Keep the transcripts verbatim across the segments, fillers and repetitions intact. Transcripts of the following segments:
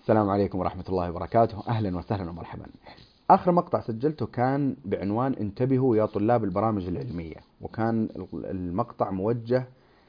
السلام عليكم ورحمة الله وبركاته. أهلا وسهلا ومرحبا. آخر مقطع سجلته كان بعنوان انتبهوا يا طلاب البرامج العلمية، وكان المقطع موجه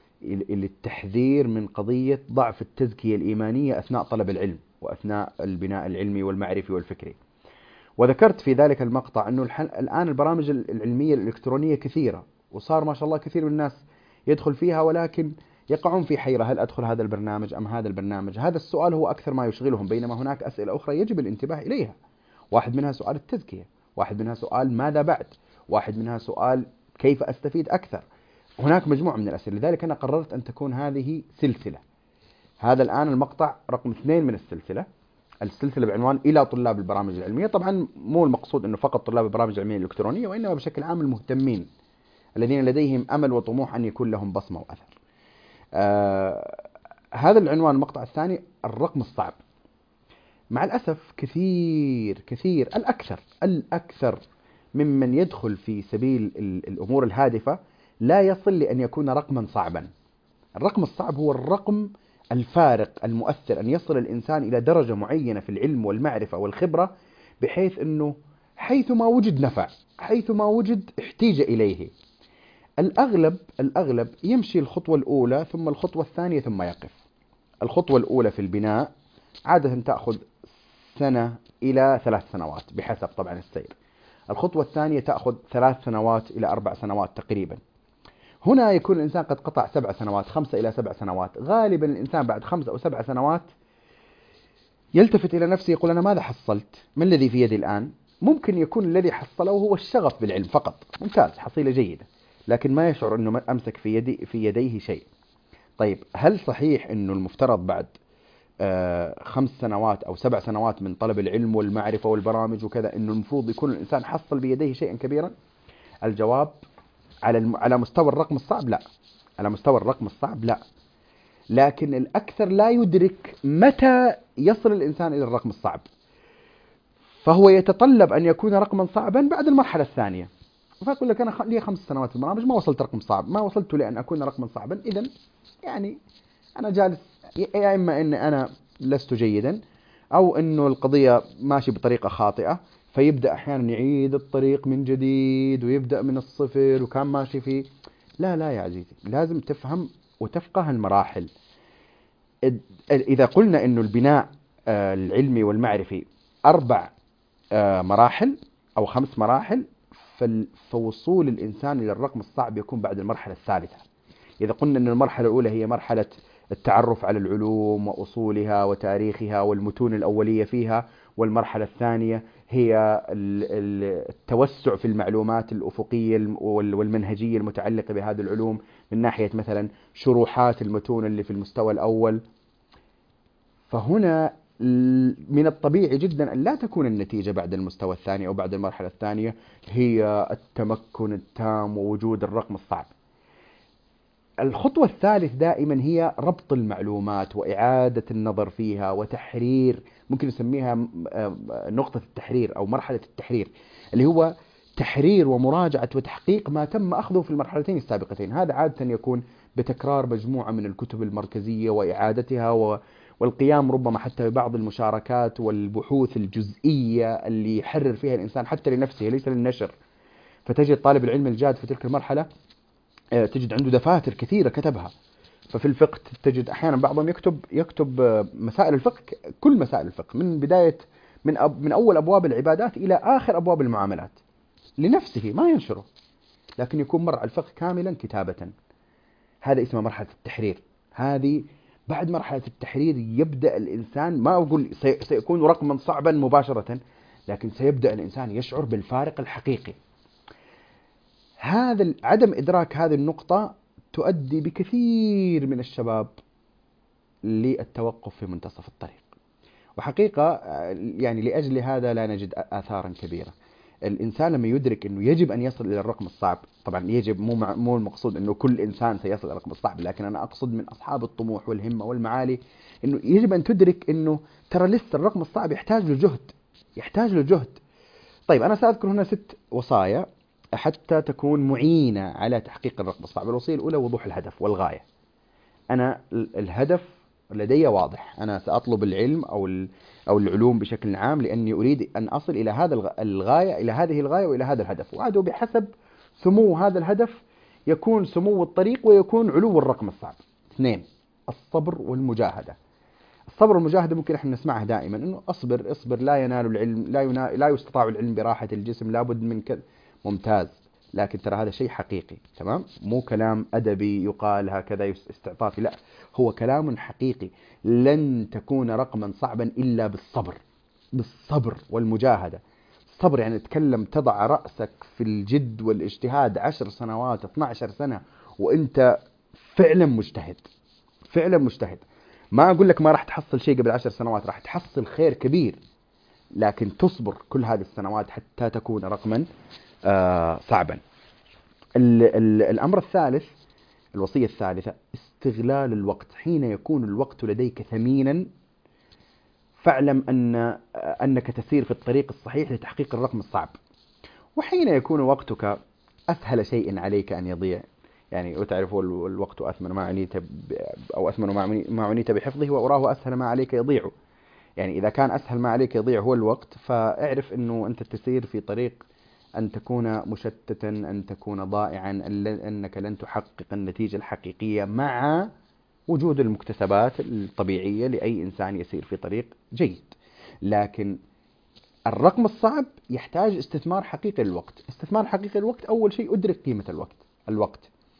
للتحذير من قضية ضعف التزكية الإيمانية أثناء طلب العلم وأثناء البناء العلمي والمعرفي والفكري. وذكرت في ذلك المقطع أنه الآن البرامج العلمية الإلكترونية كثيرة، وصار ما شاء الله كثير من الناس يدخل فيها، ولكن يقعون في حيرة: هل أدخل هذا البرنامج أم هذا البرنامج؟ هذا السؤال هو أكثر ما يشغلهم، بينما هناك أسئلة أخرى يجب الانتباه إليها. واحد منها سؤال التزكية، واحد منها سؤال ماذا بعد، واحد منها سؤال كيف أستفيد أكثر. هناك مجموعة من الأسئلة، لذلك أنا قررت أن تكون هذه سلسلة. هذا الآن المقطع رقم اثنين من السلسلة السلسلة بعنوان إلى طلاب البرامج العلمية. طبعا مو المقصود أنه فقط طلاب البرامج العلمية الإلكترونية، وإنما بشكل عام المهتمين الذين لديهم أمل وطموح أن يكون لهم بصمة وأثر. آه هذا العنوان المقطع الثاني: الرقم الصعب. مع الأسف كثير كثير الأكثر الأكثر ممن يدخل في سبيل الأمور الهادفة لا يصل لأن يكون رقما صعبا. الرقم الصعب هو الرقم الفارق المؤثر، أن يصل الإنسان إلى درجة معينة في العلم والمعرفة والخبرة، بحيث أنه حيثما وجد نفع، حيثما وجد احتيج إليه. الأغلب الأغلب يمشي الخطوة الأولى ثم الخطوة الثانية ثم يقف. الخطوة الأولى في البناء عادة تأخذ سنة إلى ثلاث سنوات بحسب طبعا السير. الخطوة الثانية تأخذ ثلاث سنوات إلى أربع سنوات تقريبا. هنا يكون الإنسان قد قطع سبع سنوات، خمسة إلى سبع سنوات. غالبا الإنسان بعد خمس أو سبع سنوات يلتفت إلى نفسه يقول: أنا ماذا حصلت؟ ما الذي في يدي الآن؟ ممكن يكون الذي حصله هو الشغف بالعلم فقط، ممتاز، حصيلة جيدة، لكن ما يشعر أنه أمسك في, يدي في يديه شيء. طيب، هل صحيح أنه المفترض بعد آه خمس سنوات أو سبع سنوات من طلب العلم والمعرفة والبرامج وكذا أنه المفروض يكون الإنسان حصل بيديه شيئا كبيرا؟ الجواب: على الم... على مستوى الرقم الصعب لا. على مستوى الرقم الصعب لا. لكن الأكثر لا يدرك متى يصل الإنسان إلى الرقم الصعب، فهو يتطلب أن يكون رقما صعبا بعد المرحلة الثانية. فأقول لك: أنا لي خمس سنوات في البرامج ما وصلت رقم صعب، ما وصلت لأن أكون رقما صعبا، إذن يعني أنا جالس، يا إما أن أنا لست جيدا، أو أنه القضية ماشي بطريقة خاطئة، فيبدأ أحيانا يعيد الطريق من جديد ويبدأ من الصفر وكان ماشي فيه. لا لا يا عزيزي، لازم تفهم وتفقه المراحل. إذا قلنا أنه البناء العلمي والمعرفي أربع مراحل أو خمس مراحل، فوصول الإنسان إلى الرقم الصعب يكون بعد المرحلة الثالثة. إذا قلنا أن المرحلة الأولى هي مرحلة التعرف على العلوم وأصولها وتاريخها والمتون الأولية فيها، والمرحلة الثانية هي التوسع في المعلومات الأفقية والمنهجية المتعلقة بهذه العلوم من ناحية مثلا شروحات المتون اللي في المستوى الأول. فهنا من الطبيعي جدا أن لا تكون النتيجة بعد المستوى الثاني أو بعد المرحلة الثانية هي التمكن التام ووجود الرقم الصعب. الخطوة الثالث دائما هي ربط المعلومات وإعادة النظر فيها وتحرير، ممكن نسميها نقطة التحرير أو مرحلة التحرير، اللي هو تحرير ومراجعة وتحقيق ما تم أخذه في المرحلتين السابقتين. هذا عادة يكون بتكرار مجموعة من الكتب المركزية وإعادتها، والقيام ربما حتى ببعض المشاركات والبحوث الجزئية اللي يحرر فيها الإنسان حتى لنفسه ليس للنشر. فتجد طالب العلم الجاد في تلك المرحلة تجد عنده دفاتر كثيرة كتبها. ففي الفقه تجد أحيانا بعضهم يكتب يكتب مسائل الفقه، كل مسائل الفقه من بداية من أب من أول أبواب العبادات إلى آخر أبواب المعاملات لنفسه، ما ينشره، لكن يكون مر على الفقه كاملا كتابة. هذا اسمه مرحلة التحرير. هذه بعد مرحلة التحرير يبدأ الإنسان، ما أقول سيكون رقما صعبا مباشرة، لكن سيبدأ الإنسان يشعر بالفارق الحقيقي. هذا عدم إدراك هذه النقطة تؤدي بكثير من الشباب للتوقف في منتصف الطريق. وحقيقة يعني لأجل هذا لا نجد آثارا كبيرة. الإنسان لما يدرك أنه يجب أن يصل إلى الرقم الصعب، طبعا يجب، مو مو المقصود أنه كل إنسان سيصل إلى الرقم الصعب، لكن أنا أقصد من أصحاب الطموح والهمة والمعالي أنه يجب أن تدرك أنه ترى لسه الرقم الصعب يحتاج له جهد، يحتاج له جهد. طيب، أنا سأذكر هنا ست وصايا حتى تكون معينة على تحقيق الرقم الصعب. الوصية الأولى: وضوح الهدف والغاية. أنا الهدف لدي واضح، أنا سأطلب العلم أو أو العلوم بشكل عام لأني أريد أن أصل إلى هذا الغاية، إلى هذه الغاية وإلى هذا الهدف، وعاد بحسب سمو هذا الهدف يكون سمو الطريق ويكون علو الرقم الصعب. اثنين، الصبر والمجاهدة. الصبر والمجاهدة ممكن احنا نسمعها دائما، انه اصبر اصبر لا ينال العلم، لا ينال لا يستطاع العلم براحة الجسم، لابد من كذا. ممتاز، لكن ترى هذا شيء حقيقي، تمام؟ مو كلام أدبي يقال هكذا استعطافي، لا، هو كلام حقيقي. لن تكون رقما صعبا إلا بالصبر، بالصبر والمجاهدة. الصبر يعني تتكلم تضع رأسك في الجد والاجتهاد عشر سنوات، اثنتا عشرة سنة، وانت فعلا مجتهد، فعلا مجتهد. ما أقول لك ما راح تحصل شيء قبل عشر سنوات، راح تحصل خير كبير، لكن تصبر كل هذه السنوات حتى تكون رقما آه صعبا. ال ال الأمر الثالث، الوصية الثالثة، استغلال الوقت. حين يكون الوقت لديك ثمينا فاعلم أن أنك تسير في الطريق الصحيح لتحقيق الرقم الصعب. وحين يكون وقتك أسهل شيء عليك أن يضيع، يعني وتعرف الوقت أثمن ما عنيت أو أثمن ما عنيت بحفظه وأراه أسهل ما عليك يضيع. يعني إذا كان أسهل ما عليك يضيع هو الوقت، فاعرف أنه أنت تسير في طريق أن تكون مشتتا، أن تكون ضائعا، أنك لن تحقق النتيجة الحقيقية مع وجود المكتسبات الطبيعية لأي إنسان يسير في طريق جيد. لكن الرقم الصعب يحتاج استثمار حقيقي للوقت. استثمار حقيقي للوقت، أول شيء أدرك قيمة الوقت. الوقت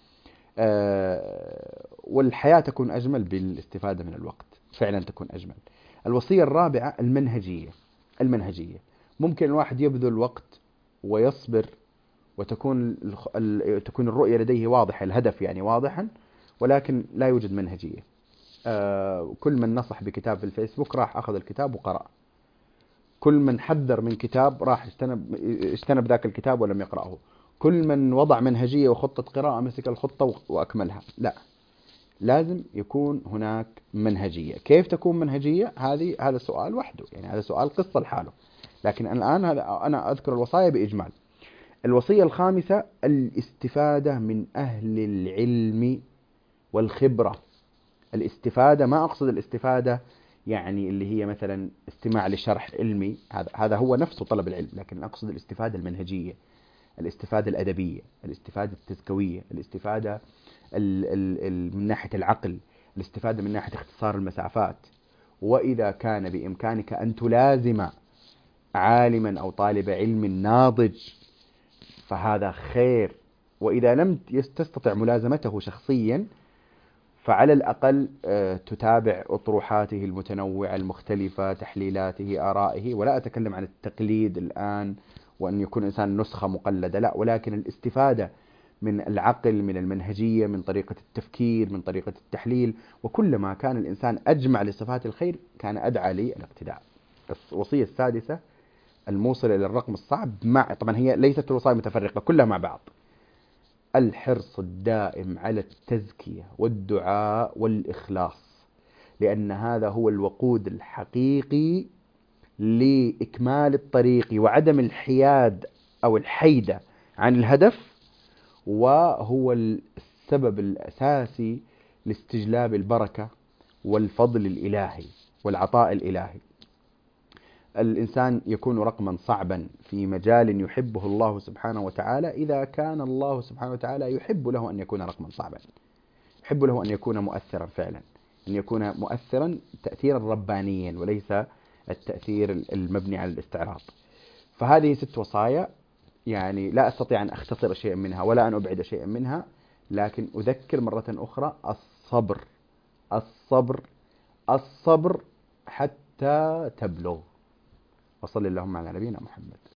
أه والحياة تكون أجمل بالاستفادة من الوقت، فعلا تكون أجمل. الوصية الرابعة، المنهجية. المنهجية، ممكن الواحد يبذل وقت ويصبر وتكون تكون الرؤية لديه واضحة، الهدف يعني واضحا، ولكن لا يوجد منهجية. أه كل من نصح بكتاب في الفيسبوك راح أخذ الكتاب وقرأ، كل من حذر من كتاب راح اجتنب اجتنب ذاك الكتاب ولم يقرأه، كل من وضع منهجية وخطة قراءة مسك الخطة وأكملها. لا، لازم يكون هناك منهجية. كيف تكون منهجية؟ هذه هذا سؤال وحده، يعني هذا سؤال قصة لحاله. لكن الآن هذا أنا أذكر الوصايا بإجمال. الوصية الخامسة، الاستفادة من أهل العلم والخبرة. الاستفادة، ما أقصد الاستفادة يعني اللي هي مثلا استماع لشرح علمي، هذا هذا هو نفسه طلب العلم، لكن أقصد الاستفادة المنهجية، الاستفادة الأدبية، الاستفادة التزكوية، الاستفادة ال ال ال من ناحية العقل، الاستفادة من ناحية اختصار المسافات. وإذا كان بإمكانك أن تلازم عالما أو طالب علم ناضج فهذا خير، وإذا لم تستطع ملازمته شخصيا فعلى الأقل تتابع أطروحاته المتنوعة المختلفة، تحليلاته، آرائه. ولا أتكلم عن التقليد الآن وأن يكون إنسان نسخة مقلدة، لا، ولكن الاستفادة من العقل، من المنهجية، من طريقة التفكير، من طريقة التحليل. وكلما كان الإنسان أجمع لصفات الخير كان أدعى للاقتداء. الوصية السادسة، الموصلة إلى الرقم الصعب، مع طبعا هي ليست الوصايا متفرقة، كلها مع بعض. الحرص الدائم على التزكية والدعاء والإخلاص، لأن هذا هو الوقود الحقيقي لإكمال الطريق وعدم الحياد أو الحيدة عن الهدف، وهو السبب الأساسي لاستجلاب البركة والفضل الإلهي والعطاء الإلهي. الإنسان يكون رقما صعبا في مجال يحبه الله سبحانه وتعالى إذا كان الله سبحانه وتعالى يحب له أن يكون رقما صعبا، يحب له أن يكون مؤثرا فعلا، أن يكون مؤثرا تأثيرا ربانيا وليس التأثير المبني على الاستعراض. فهذه ست وصايا، يعني لا أستطيع أن أختصر شيئا منها ولا أن أبعد شيئا منها، لكن أذكر مرة أخرى: الصبر، الصبر، الصبر حتى تبلغ. وصل اللهم على نبينا محمد.